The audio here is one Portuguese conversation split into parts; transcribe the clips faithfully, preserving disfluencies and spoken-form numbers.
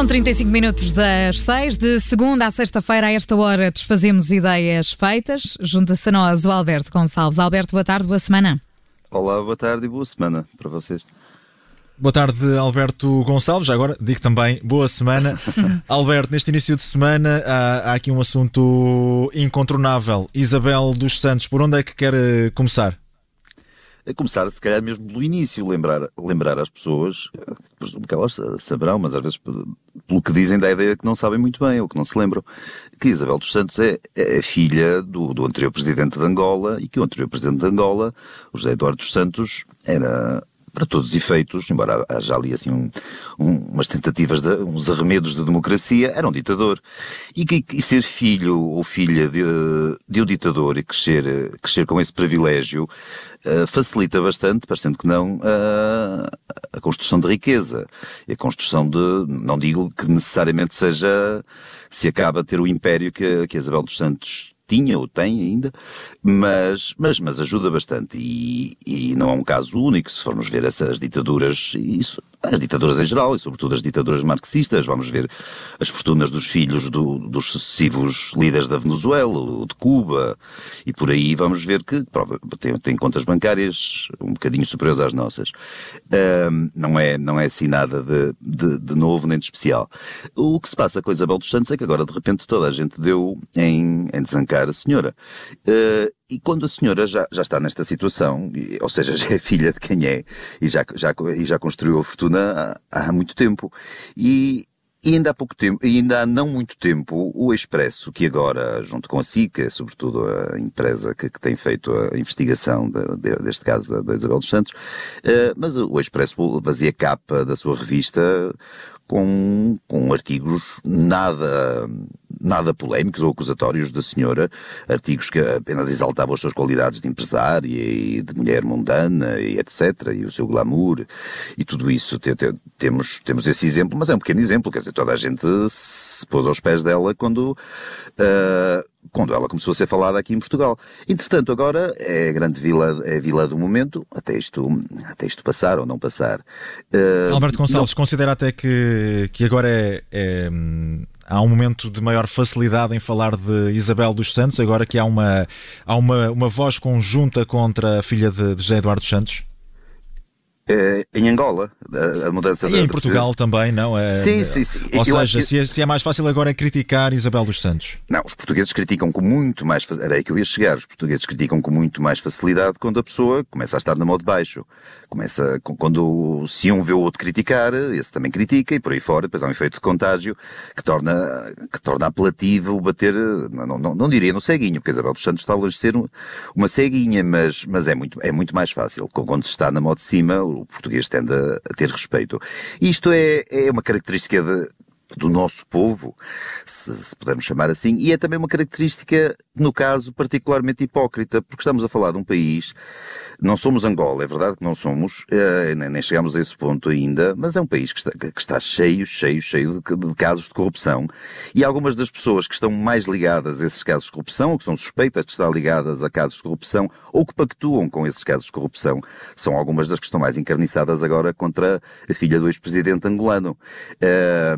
São trinta e cinco minutos das seis, de segunda à sexta-feira, a esta hora, desfazemos ideias feitas. Junta-se a nós o Alberto Gonçalves. Alberto, boa tarde, boa semana. Olá, boa tarde e boa semana para vocês. Boa tarde, Alberto Gonçalves. Já agora digo também boa semana. Alberto, neste início de semana há, há aqui um assunto incontornável. Isabel dos Santos, por onde é que quer começar? A começar, se calhar, mesmo pelo início, lembrar, lembrar às pessoas, presumo que elas saberão, mas às vezes, pelo que dizem, dá a ideia que não sabem muito bem, ou que não se lembram, que Isabel dos Santos é, é filha do, do anterior presidente de Angola, e que o anterior presidente de Angola, o José Eduardo dos Santos, era, para todos os efeitos, embora haja ali assim um, um, umas tentativas, de, uns arremedos de democracia, era um ditador. E, que, e ser filho ou filha de, de um ditador e crescer, crescer com esse privilégio uh, facilita bastante, parecendo que não, uh, a construção de riqueza. E a construção de, não digo que necessariamente seja, se acaba de ter o império que, que Isabel dos Santos tinha ou tem ainda, mas, mas, mas ajuda bastante e, e não é um caso único. Se formos ver essas ditaduras, isso, as ditaduras em geral e sobretudo as ditaduras marxistas, vamos ver as fortunas dos filhos do, dos sucessivos líderes da Venezuela, ou de Cuba, e por aí vamos ver que têm, têm contas bancárias um bocadinho superiores às nossas. Um, não, é, não é assim nada de, de, de novo nem de especial. O que se passa com a Isabel dos Santos é que agora de repente toda a gente deu em, em desancar a senhora. Uh, e quando a senhora já, já está nesta situação, ou seja, já é filha de quem é, e já, já, e já construiu a fortuna há, há muito tempo, e, e ainda há pouco tempo, e ainda há não muito tempo, o Expresso, que agora, junto com a SICA, sobretudo a empresa que, que tem feito a investigação de, de, deste caso da, da Isabel dos Santos, uh, mas o Expresso fazia capa da sua revista com, com artigos nada, nada polémicos ou acusatórios da senhora, artigos que apenas exaltavam as suas qualidades de empresária e de mulher mundana e etcétera, e o seu glamour, e tudo isso. Temos, temos esse exemplo, mas é um pequeno exemplo, quer dizer, toda a gente se pôs aos pés dela quando, uh, quando ela começou a ser falada aqui em Portugal. Entretanto, agora é a grande vila, é a vila do momento, até isto, até isto passar ou não passar. Uh, Alberto Gonçalves, não... considera até que, que agora é, é, há um momento de maior facilidade em falar de Isabel dos Santos, agora que há uma, há uma, uma voz conjunta contra a filha de, de José Eduardo dos Santos? Uh, em Angola, a, a mudança e da... em Portugal também, não? É, sim, sim, sim. Ou Eu seja, que... se, é, se é mais fácil agora é criticar Isabel dos Santos. Não, os portugueses criticam com muito mais... Era aí que eu ia chegar. Os portugueses criticam com muito mais facilidade quando a pessoa começa a estar na mão de baixo. Começa, quando se um vê o outro criticar, esse também critica e por aí fora, depois há um efeito de contágio que torna, que torna apelativo o bater, não, não, não diria no ceguinho, porque Isabel dos Santos está longe de ser uma ceguinha, mas, mas é muito, é muito mais fácil. Quando se está na mão de cima, o português tende a, a ter respeito. Isto é, é uma característica de, do nosso povo, se, se pudermos chamar assim, e é também uma característica, no caso, particularmente hipócrita, porque estamos a falar de um país, não somos Angola, é verdade que não somos, eh, nem, nem chegamos a esse ponto ainda, mas é um país que está, que está cheio, cheio, cheio de, de casos de corrupção, e algumas das pessoas que estão mais ligadas a esses casos de corrupção, ou que são suspeitas de estar ligadas a casos de corrupção, ou que pactuam com esses casos de corrupção, são algumas das que estão mais encarniçadas agora contra a filha do ex-presidente angolano. Eh,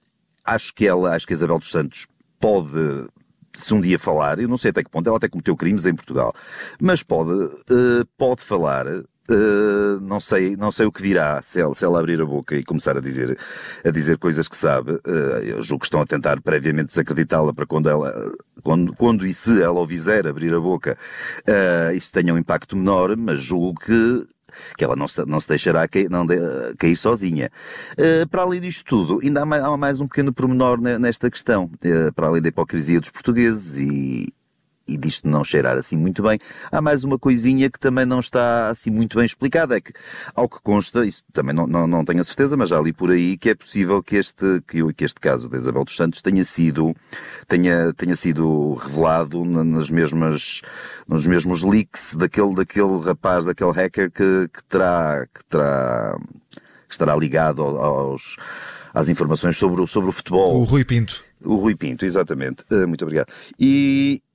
Acho que ela, acho que a Isabel dos Santos pode, se um dia falar, eu não sei até que ponto, ela até cometeu crimes em Portugal, mas pode, uh, pode falar, uh, não sei, não sei o que virá se ela, se ela abrir a boca e começar a dizer, a dizer coisas que sabe. Uh, eu julgo que estão a tentar previamente desacreditá-la para quando ela, quando, quando e se ela o fizer abrir a boca, uh, isso tenha um impacto menor, mas julgo que que ela não se, não se deixará cair, não de, cair sozinha. Uh, para além disto tudo, ainda há mais, há mais um pequeno pormenor nesta questão, uh, para além da hipocrisia dos portugueses e, e disto não cheirar assim muito bem, há mais uma coisinha que também não está assim muito bem explicada, é que, ao que consta, isso também não, não, não tenho a certeza, mas já li por aí que é possível que este, que, que este caso da Isabel dos Santos tenha sido, tenha, tenha sido revelado nas mesmas, nos mesmos leaks daquele, daquele rapaz, daquele hacker que, que terá, que terá, que estará ligado aos, às informações sobre o, sobre o futebol. O Rui Pinto. O Rui Pinto, exatamente. Uh, muito obrigado. E,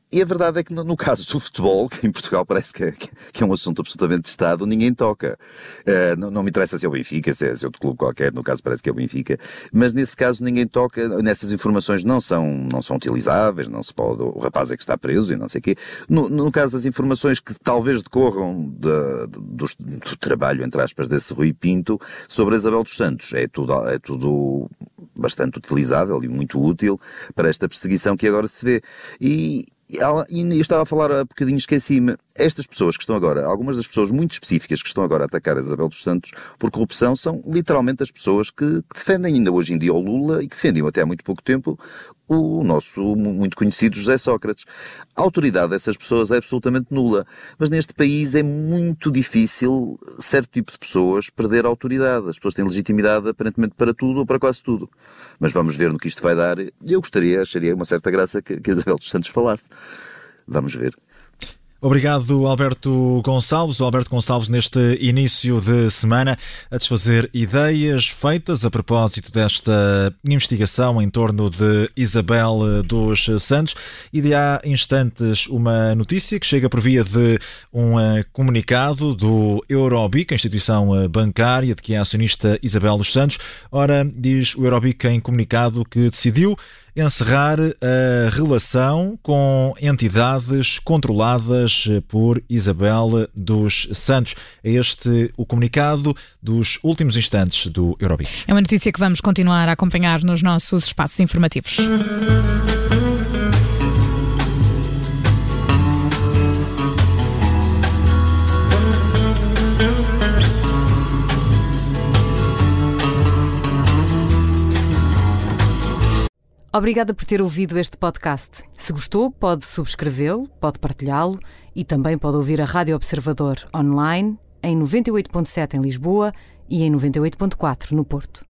E a verdade é que no, no caso do futebol, que em Portugal parece que é, que é um assunto absolutamente de Estado, ninguém toca. Uh, não, não me interessa se é o Benfica, se é, se é outro clube qualquer, no caso parece que é o Benfica, mas nesse caso ninguém toca, nessas informações não são, não são utilizáveis, não se pode, o rapaz é que está preso e não sei o quê. No, no caso das informações que talvez decorram de, de, do, do trabalho, entre aspas, desse Rui Pinto, sobre a Isabel dos Santos, é tudo, é tudo bastante utilizável e muito útil para esta perseguição que agora se vê. E E eu estava a falar há bocadinho, esqueci-me, estas pessoas que estão agora, algumas das pessoas muito específicas que estão agora a atacar a Isabel dos Santos por corrupção são literalmente as pessoas que, que defendem ainda hoje em dia o Lula e que defendiam até há muito pouco tempo o nosso muito conhecido José Sócrates. A autoridade dessas pessoas é absolutamente nula, mas neste país é muito difícil certo tipo de pessoas perder a autoridade. As pessoas têm legitimidade aparentemente para tudo ou para quase tudo. Mas vamos ver no que isto vai dar. Eu gostaria, acharia uma certa graça que, que a Isabel dos Santos falasse. Vamos ver. Obrigado, Alberto Gonçalves. O Alberto Gonçalves, neste início de semana, a desfazer ideias feitas a propósito desta investigação em torno de Isabel dos Santos. E de há instantes uma notícia que chega por via de um comunicado do Eurobic, a instituição bancária de que é acionista Isabel dos Santos. Ora, diz o Eurobic em comunicado que decidiu encerrar a relação com entidades controladas por Isabel dos Santos. É este o comunicado dos últimos instantes do Eurobic. É uma notícia que vamos continuar a acompanhar nos nossos espaços informativos. Obrigada por ter ouvido este podcast. Se gostou, pode subscrevê-lo, pode partilhá-lo e também pode ouvir a Rádio Observador online em noventa e oito ponto sete em Lisboa e em noventa e oito ponto quatro no Porto.